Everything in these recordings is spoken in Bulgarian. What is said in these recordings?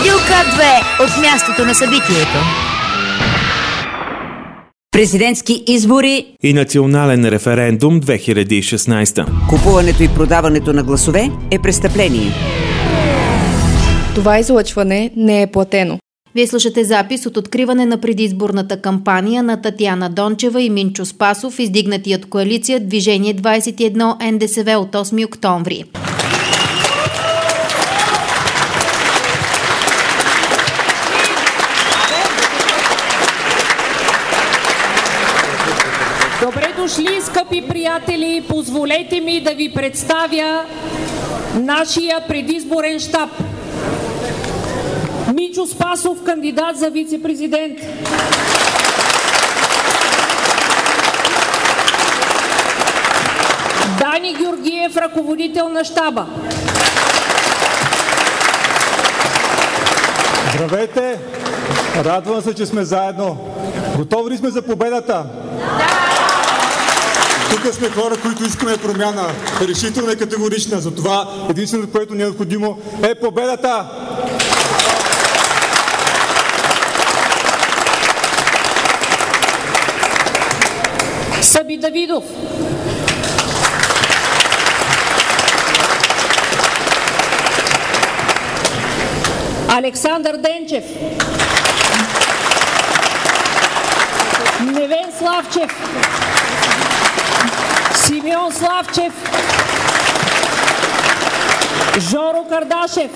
Радио К2 от мястото на събитието. Президентски избори и национален референдум 2016. Купуването и продаването на гласове е престъпление. Това излъчване не е платено. Вие слушате запис от откриване на предизборната кампания на Татяна Дончева и Минчо Спасов, издигнати от коалиция Движение 21 НДСВ от 8 октомври. Добре дошли, скъпи приятели! Позволете ми да ви представя нашия предизборен щаб. Минчо Спасов, кандидат за вице-президент. Дани Георгиев, ръководител на щаба. Здравейте! Радвам се, че сме заедно. Готови ли сме за победата? Тук сме хора, които искаме промяна. Решителна и категорична. Затова единственото, което ни е необходимо, е победата! Съби Давидов. Александър Денчев. Невен Славчев. Симеон Славчев. Жоро Кардашев.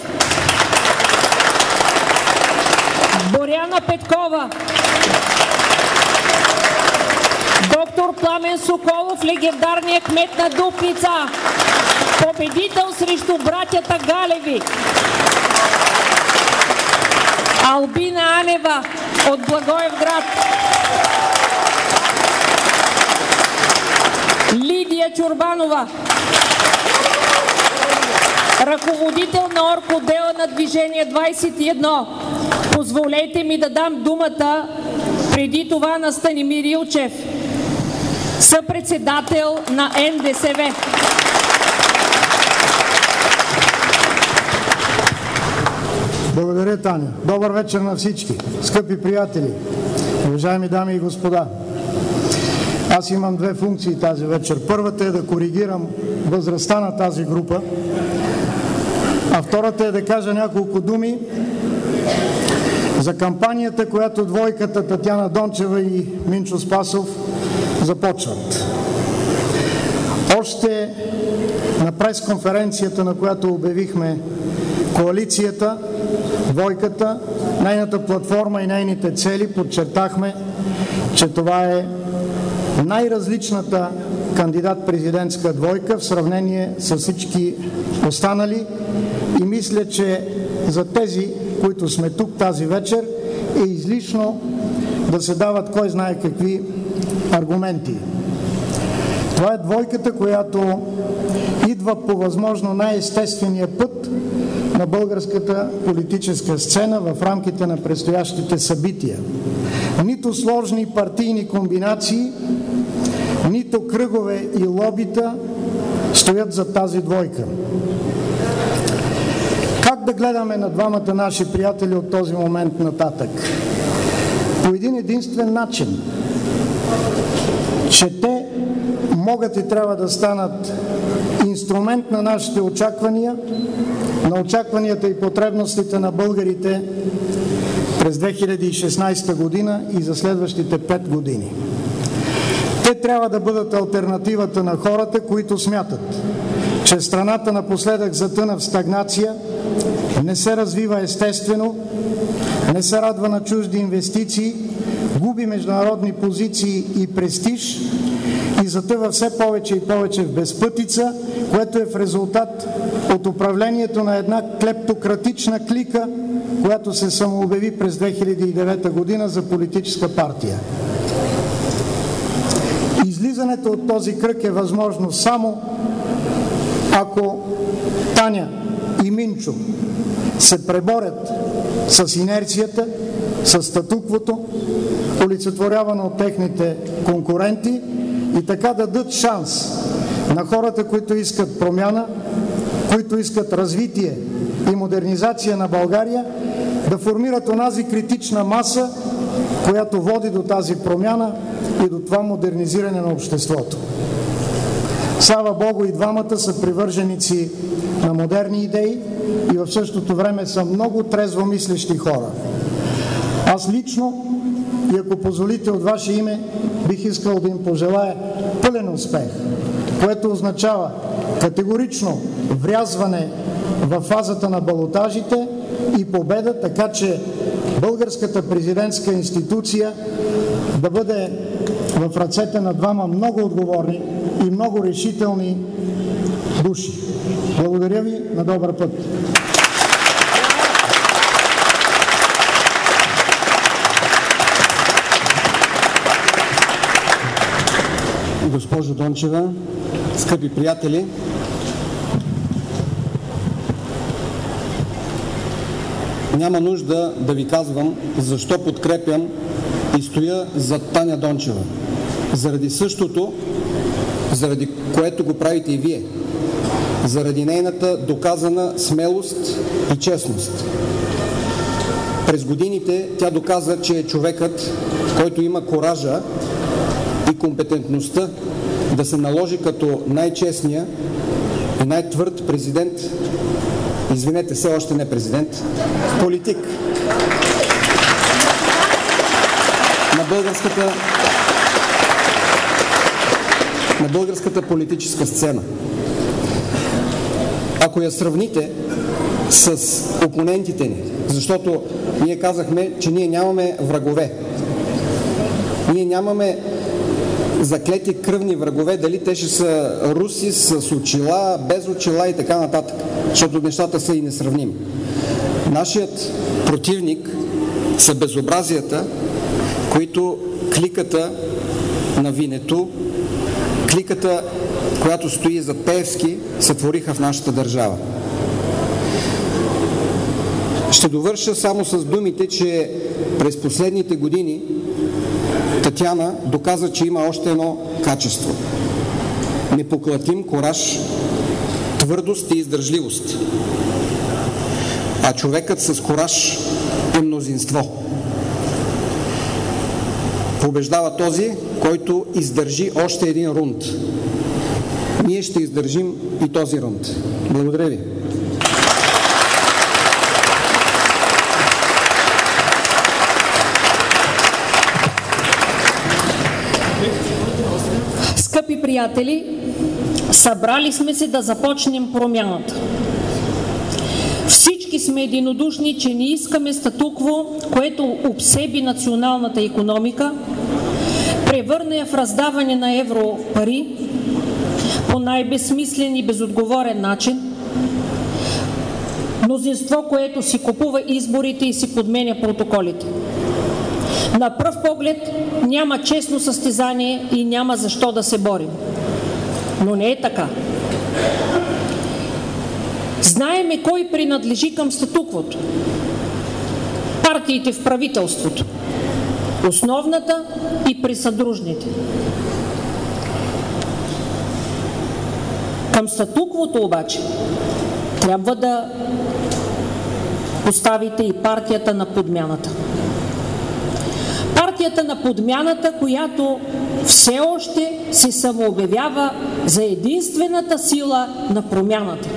Боряна Петкова. Доктор Пламен Соколов, легендарният кмет на Дупница. Победител срещу братята Галеви. Албина Анева от Благоевград. Лидия Чорбанова, ръководител на орготдела на Движение 21. Позволете ми да дам думата преди това на Станимир Илчев, съпредседател на НДСВ. Благодаря, Таня. Добър вечер на всички, скъпи приятели, уважаеми дами и господа. Аз имам две функции тази вечер. Първата е да коригирам възрастта на тази група, а втората е да кажа няколко думи за кампанията, която двойката Татяна Дончева и Минчо Спасов започват. Още на пресконференцията, на която обявихме коалицията, двойката, нейната платформа и нейните цели, подчертахме, че това е най-различната кандидат-президентска двойка в сравнение с всички останали и мисля, че за тези, които сме тук тази вечер, е излишно да се дават кой знае какви аргументи. Това е двойката, която идва по възможно най-естествения път на българската политическа сцена в рамките на предстоящите събития. Нито сложни партийни комбинации, нито кръгове и лобита стоят за тази двойка. Как да гледаме на двамата наши приятели от този момент нататък? По един единствен начин, че те могат и трябва да станат инструмент на нашите очаквания, на очакванията и потребностите на българите през 2016 година и за следващите 5 години. Те трябва да бъдат алтернативата на хората, които смятат, че страната напоследък затъна в стагнация, не се развива естествено, не се радва на чужди инвестиции, губи международни позиции и престиж и затъва все повече и повече в безпътица, което е в резултат от управлението на една клептократична клика, която се самообяви през 2009 година за политическа партия. Излизането от този кръг е възможно само ако Таня и Минчо се преборят с инерцията, с статуквото, олицетворявано от техните конкуренти и така дадат шанс на хората, които искат промяна, които искат развитие и модернизация на България да формират онази критична маса, която води до тази промяна и до това модернизиране на обществото. Слава Богу, и двамата са привърженици на модерни идеи и в същото време са много трезво мислещи хора. Аз лично, и ако позволите от ваше име, бих искал да им пожелая пълен успех, което означава категорично врязване в фазата на балотажите и победа, така че българската президентска институция да бъде в ръцете на двама много отговорни и много решителни души. Благодаря ви, на добър път! Госпожо Дончева, скъпи приятели, няма нужда да ви казвам защо подкрепям и стоя зад Таня Дончева. Заради същото, заради което го правите и вие. Заради нейната доказана смелост и честност. През годините тя доказа, че е човекът, който има коража и компетентността да се наложи като най-честния и най-твърд президент, извинете, все още не президент, политик на българската политическа сцена. Ако я сравните с опонентите ни, защото ние казахме, че ние нямаме врагове. Ние нямаме заклети кръвни врагове, дали те ще са руси с очила, без очила и така нататък, защото нещата са и несравними. Нашият противник са безобразията, които кликата на Винето, кликата, която стои зад Пеевски, сътвориха в нашата държава. Ще довърша само с думите, че през последните години Татяна доказа, че има още едно качество. Непоклатим кураж, твърдост и издържливост. А човекът с кураж е мнозинство. Побеждава този, който издържи още един рунд. Ние ще издържим и този рунд. Благодаря ви. Скъпи приятели, събрали сме се да започнем промяната. Всички сме единодушни, че не искаме статукво, което обсеби националната икономика, превърне я в раздаване на евро пари по най-безсмислен и безотговорен начин, мнозинство, което си купува изборите и си подменя протоколите. На пръв поглед няма честно състезание и няма защо да се борим. Но не е така. Знаеме кой принадлежи към статуквото. Партиите в правителството. Основната и присъдружните. Към статуквото обаче трябва да поставите и партията на подмяната. Партията на подмяната, която все още се самообявява за единствената сила на промяната.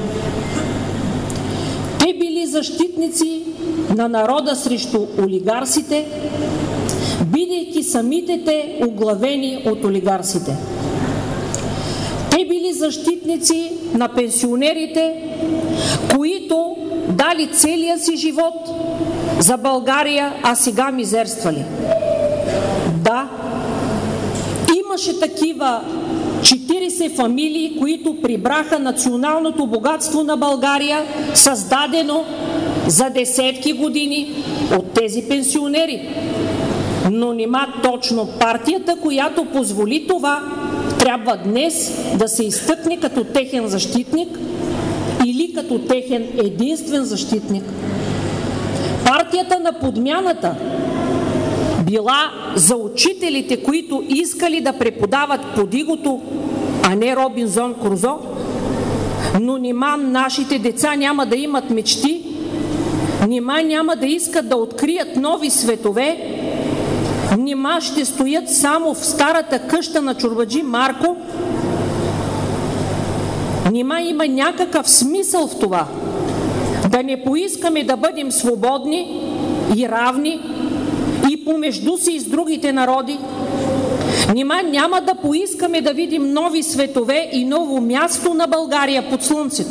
Те били защитници на народа срещу олигарсите, бидейки самите те оглавени от олигарсите. Те били защитници на пенсионерите, които дали целия си живот за България, а сега мизерствали. Да, имаше такива 40 фамилии, които прибраха националното богатство на България, създадено за десетки години от тези пенсионери. Но нима точно партията, която позволи това, трябва днес да се изтъкне като техен защитник или като техен единствен защитник. Партията на подмяната била за учителите, които искали да преподават под игото, а не Робинзон Крузо, но нима нашите деца няма да имат мечти, Нима няма да искат да открият нови светове? Нима ще стоят само в старата къща на чорбаджи Марко? Нима има някакъв смисъл в това? Да не поискаме да бъдем свободни и равни и помежду си и с другите народи? Нима няма да поискаме да видим нови светове и ново място на България под слънцето?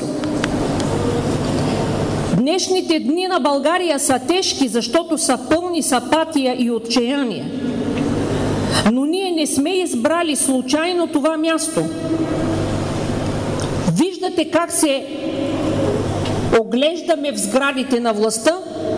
Днешните дни на България са тежки, защото са пълни с апатия и отчаяние. Но ние не сме избрали случайно това място. Виждате как се оглеждаме в сградите на властта,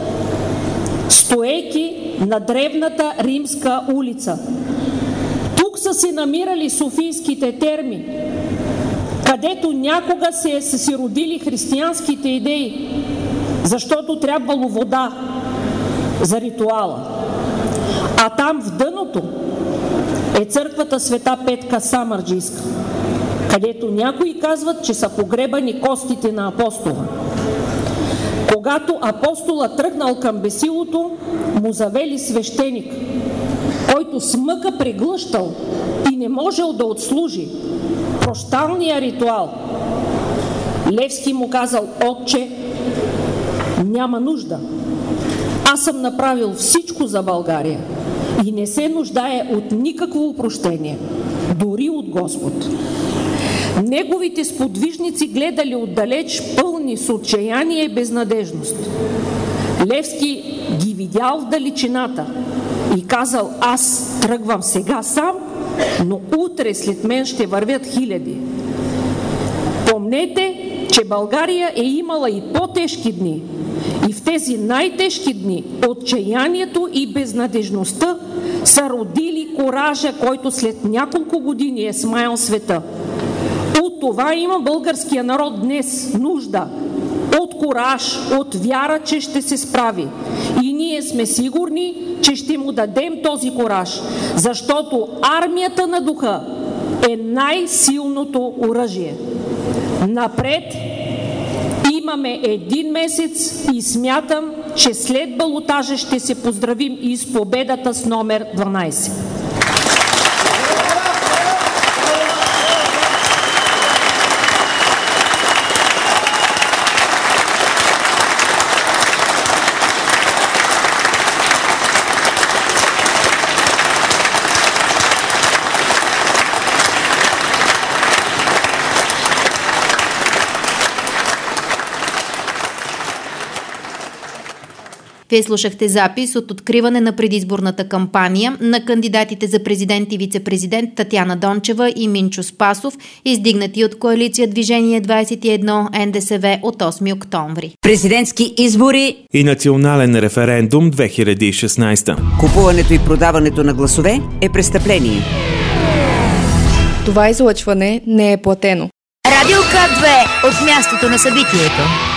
стоейки на древната римска улица. Тук са се намирали софийските терми, където някога са се родили християнските идеи, защото трябвало вода за ритуала. А там в дъното е църквата Света Петка Самарджийска, където някои казват, че са погребани костите на апостола. Когато апостола тръгнал към бесилото, му завели свещеник, който с мъка преглъщал и не можел да отслужи прощалния ритуал. Левски му казал: отче, няма нужда. Аз съм направил всичко за България и не се нуждае от никакво опрощение, дори от Господ. Неговите сподвижници гледали отдалеч, пълни с отчаяние и безнадежност. Левски ги видял в далечината и казал: аз тръгвам сега сам, но утре след мен ще вървят хиляди. Помнете, че България е имала и по-тежки дни. И в тези най-тежки дни отчаянието и безнадежността са родили коража, който след няколко години е смаял света. От това има българския народ днес нужда. От кораж, от вяра, че ще се справи. И ние сме сигурни, че ще му дадем този кораж, защото армията на духа е най-силното оръжие. Напред имаме 1 месец и смятам, че след балотажа ще се поздравим и с победата с номер 12. Вие слушахте запис от откриване на предизборната кампания на кандидатите за президент и вице-президент Татяна Дончева и Минчо Спасов, издигнати от коалиция Движение 21 НДСВ от 8 октомври. Президентски избори и национален референдум 2016. Купуването и продаването на гласове е престъпление. Това излъчване не е платено. Радио К2 от мястото на събитието.